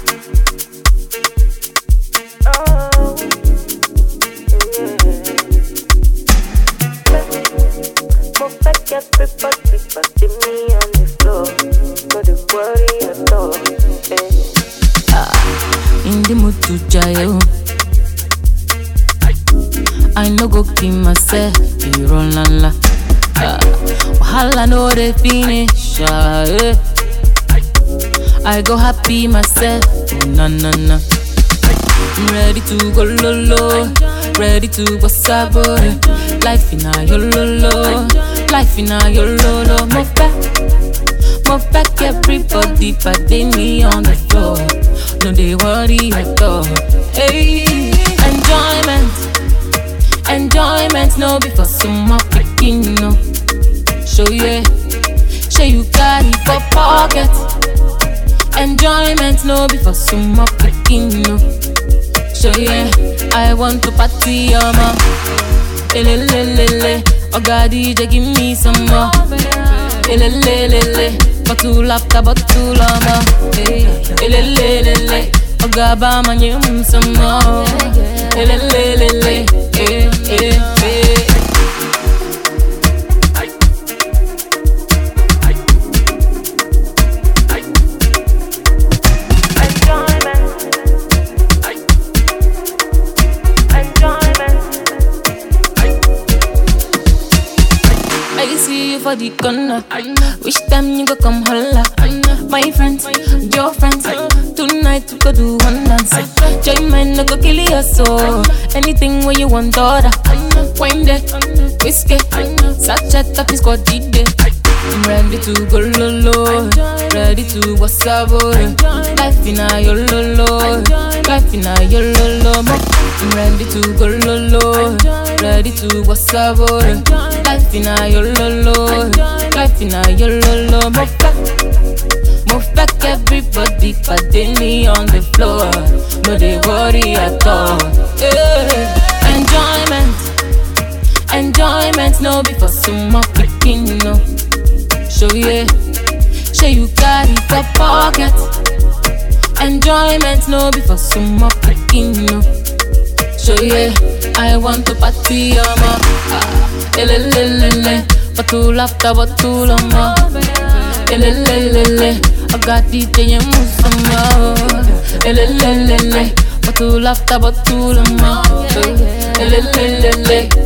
In the mood to jail, I no go keep myself. You run la la. Wahala no dey finish. I go happy myself. Na na na. I'm ready to go lolo, ready to go sabo. Life in a yololo, life in a yololo. Move back everybody, but they me on the floor. No they worry at all. Hey, enjoyment, no be for some picking no. Show you got it for pocket. Enjoyment, no be for some picking no. Show I want to party, Lele, oh God, DJ, give me some more. Lele, bottle after bottle, Lele, oh God, buy my name some more. Lele, I see you for the corner. Which time you go come holla? My friends, your friends. Tonight we go do one dance. Join mine, no go kill your soul. Anything when you want order. Wine there, whiskey, sachet up is got DJ. I'm ready to go lolo, ready to what's up, life in a yololo, life in a yololo. I'm ready to go lolo, ready to what's up, life in a yololo, life in a yololo. Move back everybody, but they me on the floor. No they worry at all. Enjoyment, no be for some picking no. Show you got it for pocket. Enjoyment, no be for some picking no. Show I want to party, Lele, bottle after bottle, Lele, I got DJ and move some more. Lele, bottle after bottle, Lele.